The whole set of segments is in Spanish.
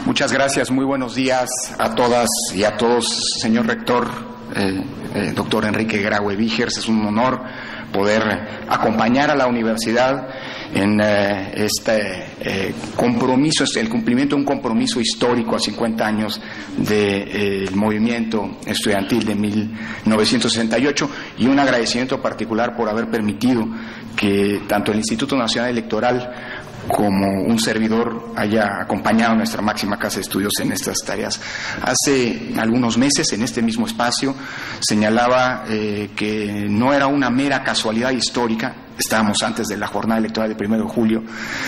Muchas gracias, muy buenos días a todas y a todos, señor rector, doctor Enrique Graue Vigers. Es un honor poder acompañar a la universidad en este compromiso, el cumplimiento de un compromiso histórico a 50 años del movimiento estudiantil de 1968, y un agradecimiento particular por haber permitido que tanto el Instituto Nacional Electoral como un servidor haya acompañado a nuestra máxima casa de estudios en estas tareas. Hace algunos meses, en este mismo espacio, señalaba que no era una mera casualidad histórica, estábamos antes de la jornada electoral del 1 de julio,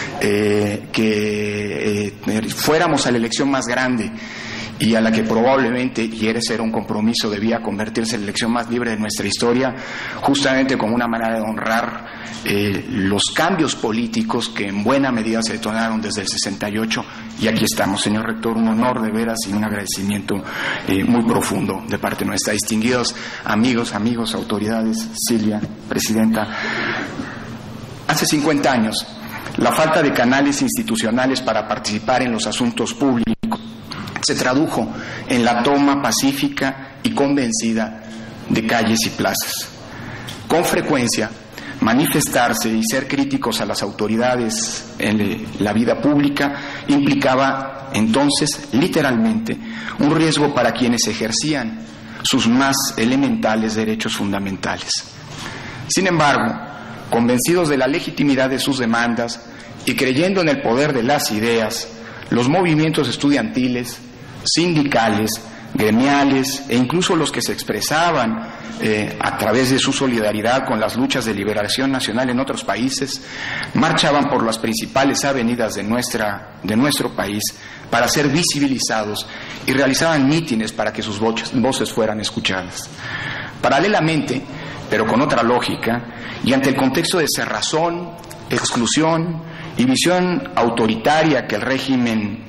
que fuéramos a la elección más grande y a la que probablemente, y ese era un compromiso, debía convertirse en la elección más libre de nuestra historia, justamente como una manera de honrar los cambios políticos que en buena medida se detonaron desde el 68, y aquí estamos, señor rector, un honor de veras y un agradecimiento muy profundo de parte nuestra. Distinguidos amigos, autoridades, Silvia, presidenta, hace 50 años, la falta de canales institucionales para participar en los asuntos públicos se tradujo en la toma pacífica y convencida de calles y plazas. Con frecuencia, manifestarse y ser críticos a las autoridades en la vida pública implicaba entonces, literalmente, un riesgo para quienes ejercían sus más elementales derechos fundamentales. Sin embargo, convencidos de la legitimidad de sus demandas y creyendo en el poder de las ideas, los movimientos estudiantiles, sindicales, gremiales e incluso los que se expresaban a través de su solidaridad con las luchas de liberación nacional en otros países, marchaban por las principales avenidas de nuestro país para ser visibilizados y realizaban mítines para que sus voces fueran escuchadas. Paralelamente, pero con otra lógica, y ante el contexto de cerrazón, exclusión y visión autoritaria que el régimen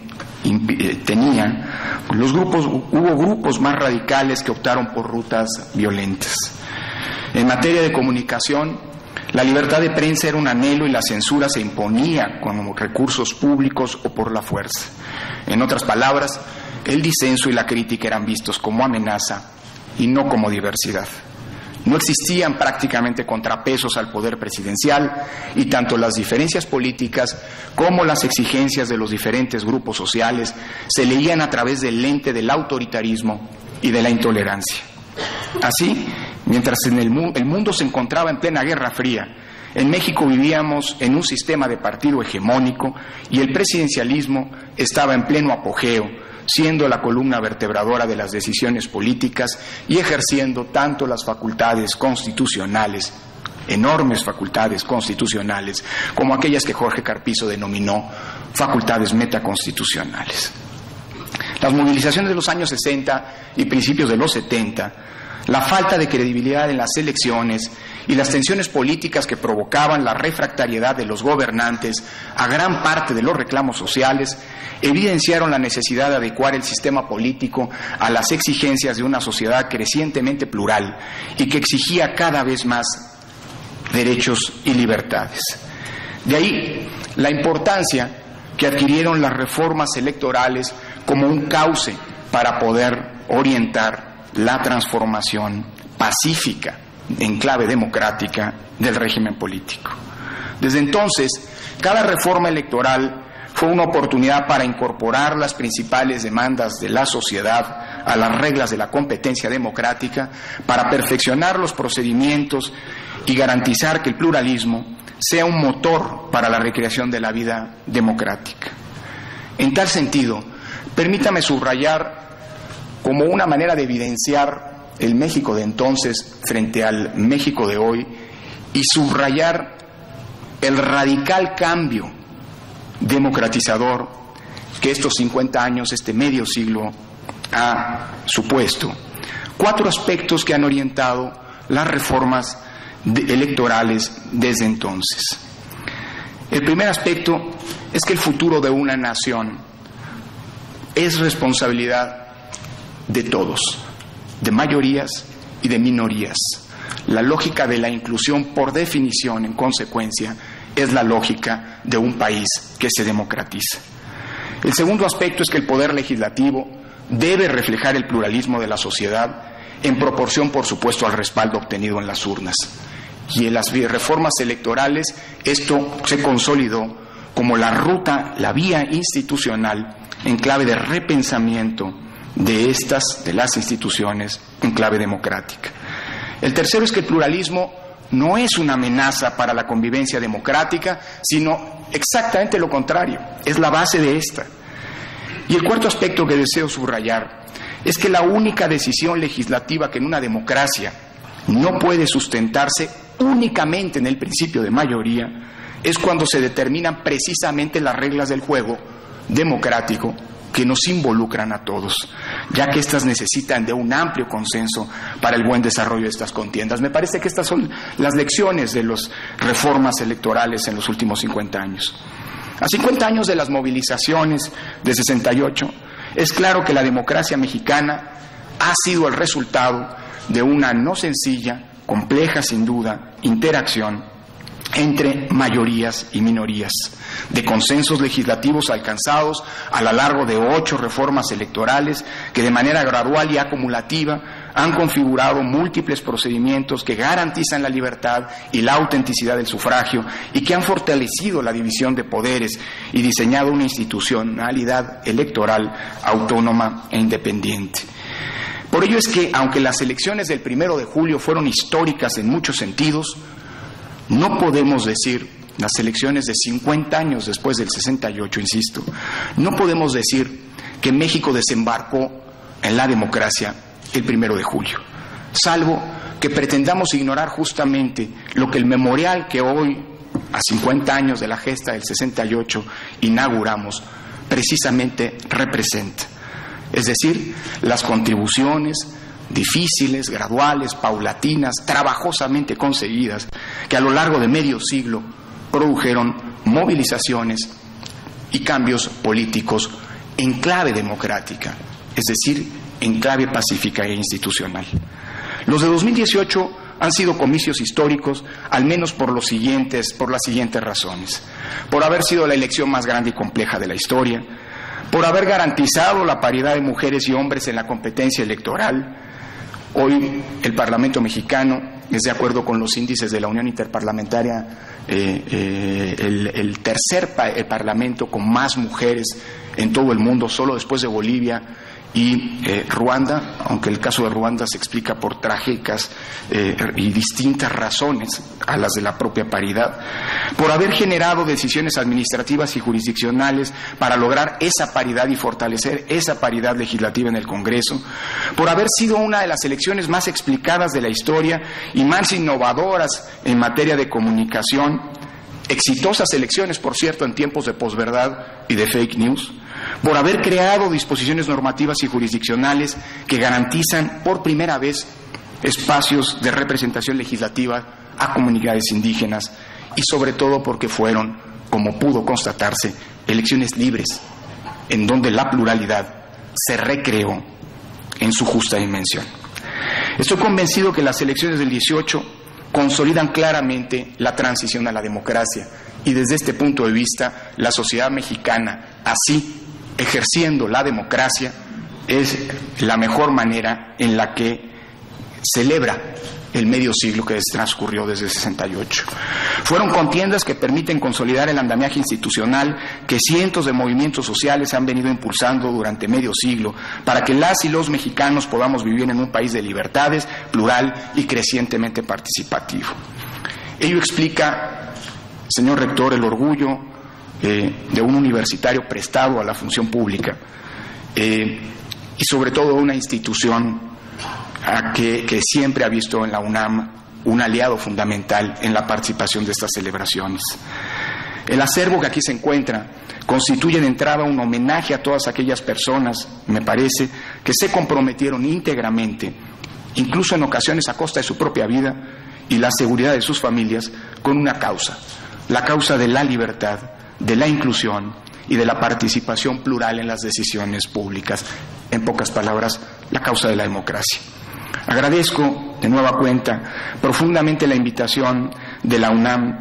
tenía, hubo grupos más radicales que optaron por rutas violentas. En materia de comunicación, la libertad de prensa era un anhelo y la censura se imponía con recursos públicos o por la fuerza. En otras palabras, el disenso y la crítica eran vistos como amenaza y no como diversidad. No existían prácticamente contrapesos al poder presidencial, y tanto las diferencias políticas como las exigencias de los diferentes grupos sociales se leían a través del lente del autoritarismo y de la intolerancia. Así, mientras el mundo se encontraba en plena Guerra Fría, en México vivíamos en un sistema de partido hegemónico y el presidencialismo estaba en pleno apogeo, siendo la columna vertebradora de las decisiones políticas y ejerciendo tanto las facultades constitucionales, enormes facultades constitucionales, como aquellas que Jorge Carpizo denominó facultades metaconstitucionales. Las movilizaciones de los años 60 y principios de los 70, la falta de credibilidad en las elecciones y las tensiones políticas que provocaban la refractariedad de los gobernantes a gran parte de los reclamos sociales evidenciaron la necesidad de adecuar el sistema político a las exigencias de una sociedad crecientemente plural y que exigía cada vez más derechos y libertades. De ahí la importancia que adquirieron las reformas electorales como un cauce para poder orientar la transformación pacífica en clave democrática del régimen político. Desde entonces, cada reforma electoral fue una oportunidad para incorporar las principales demandas de la sociedad a las reglas de la competencia democrática, para perfeccionar los procedimientos y garantizar que el pluralismo sea un motor para la recreación de la vida democrática. En tal sentido, permítame subrayar como una manera de evidenciar el México de entonces frente al México de hoy y subrayar el radical cambio democratizador que estos 50 años, este medio siglo, ha supuesto. 4 aspectos que han orientado las reformas electorales desde entonces. El primer aspecto es que el futuro de una nación es responsabilidad de todos, de mayorías y de minorías. La lógica de la inclusión, por definición, en consecuencia, es la lógica de un país que se democratiza. El segundo aspecto es que el poder legislativo debe reflejar el pluralismo de la sociedad en proporción, por supuesto, al respaldo obtenido en las urnas. Y en las reformas electorales esto se consolidó como la ruta, la vía institucional en clave de repensamiento de las instituciones en clave democrática. El tercero es que el pluralismo no es una amenaza para la convivencia democrática, sino exactamente lo contrario, es la base de esta. Y el cuarto aspecto que deseo subrayar es que la única decisión legislativa que en una democracia no puede sustentarse únicamente en el principio de mayoría es cuando se determinan precisamente las reglas del juego democrático que nos involucran a todos, ya que éstas necesitan de un amplio consenso para el buen desarrollo de estas contiendas. Me parece que estas son las lecciones de las reformas electorales en los últimos 50 años. A 50 años de las movilizaciones de 68, es claro que la democracia mexicana ha sido el resultado de una no sencilla, compleja sin duda, interacción entre mayorías y minorías, de consensos legislativos alcanzados a lo largo de 8 reformas electorales que de manera gradual y acumulativa han configurado múltiples procedimientos que garantizan la libertad y la autenticidad del sufragio y que han fortalecido la división de poderes y diseñado una institucionalidad electoral autónoma e independiente. Por ello es que, aunque las elecciones del 1 de julio fueron históricas en muchos sentidos, no podemos decir, las elecciones de 50 años después del 68, insisto, no podemos decir que México desembarcó en la democracia el 1 de julio, salvo que pretendamos ignorar justamente lo que el memorial que hoy, a 50 años de la gesta del 68, inauguramos, precisamente representa. Es decir, las contribuciones difíciles, graduales, paulatinas, trabajosamente conseguidas, que a lo largo de medio siglo produjeron movilizaciones y cambios políticos en clave democrática, es decir, en clave pacífica e institucional. Los de 2018 han sido comicios históricos, al menos por las siguientes razones: por haber sido la elección más grande y compleja de la historia, por haber garantizado la paridad de mujeres y hombres en la competencia electoral. Hoy el Parlamento mexicano es, de acuerdo con los índices de la Unión Interparlamentaria, el tercer parlamento con más mujeres en todo el mundo, solo después de Bolivia y Ruanda, aunque el caso de Ruanda se explica por trágicas y distintas razones a las de la propia paridad, por haber generado decisiones administrativas y jurisdiccionales para lograr esa paridad y fortalecer esa paridad legislativa en el Congreso, por haber sido una de las elecciones más explicadas de la historia y más innovadoras en materia de comunicación, exitosas elecciones, por cierto, en tiempos de posverdad y de fake news, por haber creado disposiciones normativas y jurisdiccionales que garantizan por primera vez espacios de representación legislativa a comunidades indígenas y sobre todo porque fueron, como pudo constatarse, elecciones libres, en donde la pluralidad se recreó en su justa dimensión. Estoy convencido que las elecciones del 18 consolidan claramente la transición a la democracia y desde este punto de vista la sociedad mexicana, así ejerciendo la democracia, es la mejor manera en la que celebra el medio siglo que transcurrió desde el 68. Fueron contiendas que permiten consolidar el andamiaje institucional que cientos de movimientos sociales han venido impulsando durante medio siglo para que las y los mexicanos podamos vivir en un país de libertades, plural y crecientemente participativo. Ello explica, señor rector, el orgullo de un universitario prestado a la función pública y sobre todo una institución que siempre ha visto en la UNAM un aliado fundamental en la participación de estas celebraciones. El acervo que aquí se encuentra constituye de entrada un homenaje a todas aquellas personas, me parece, que se comprometieron íntegramente, incluso en ocasiones a costa de su propia vida y la seguridad de sus familias, con una causa, la causa de la libertad, de la inclusión y de la participación plural en las decisiones públicas. En pocas palabras, la causa de la democracia. Agradezco de nueva cuenta profundamente la invitación de la UNAM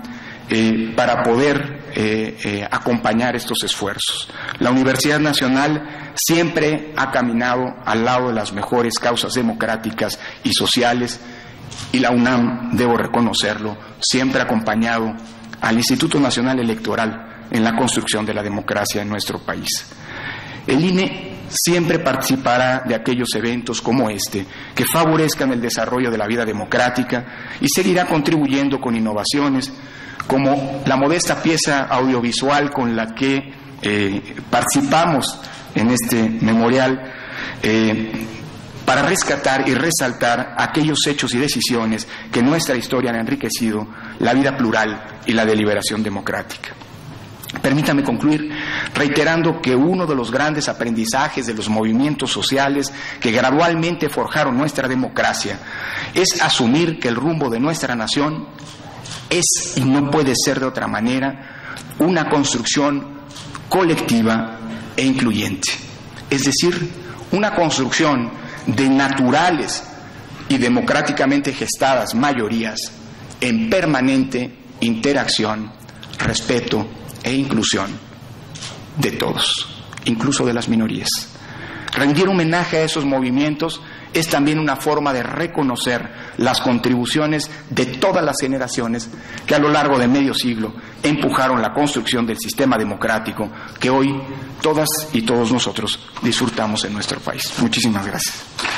para poder acompañar estos esfuerzos. La Universidad Nacional siempre ha caminado al lado de las mejores causas democráticas y sociales, y la UNAM, debo reconocerlo, siempre ha acompañado al Instituto Nacional Electoral en la construcción de la democracia en nuestro país. El INE siempre participará de aquellos eventos como este, que favorezcan el desarrollo de la vida democrática, y seguirá contribuyendo con innovaciones como la modesta pieza audiovisual con la que participamos en este memorial, para rescatar y resaltar aquellos hechos y decisiones que en nuestra historia han enriquecido la vida plural y la deliberación democrática. Permítame concluir reiterando que uno de los grandes aprendizajes de los movimientos sociales que gradualmente forjaron nuestra democracia es asumir que el rumbo de nuestra nación es, y no puede ser de otra manera, una construcción colectiva e incluyente. Es decir, una construcción de naturales y democráticamente gestadas mayorías en permanente interacción, respeto e inclusión de todos, incluso de las minorías. Rendir homenaje a esos movimientos es también una forma de reconocer las contribuciones de todas las generaciones que a lo largo de medio siglo empujaron la construcción del sistema democrático que hoy todas y todos nosotros disfrutamos en nuestro país. Muchísimas gracias.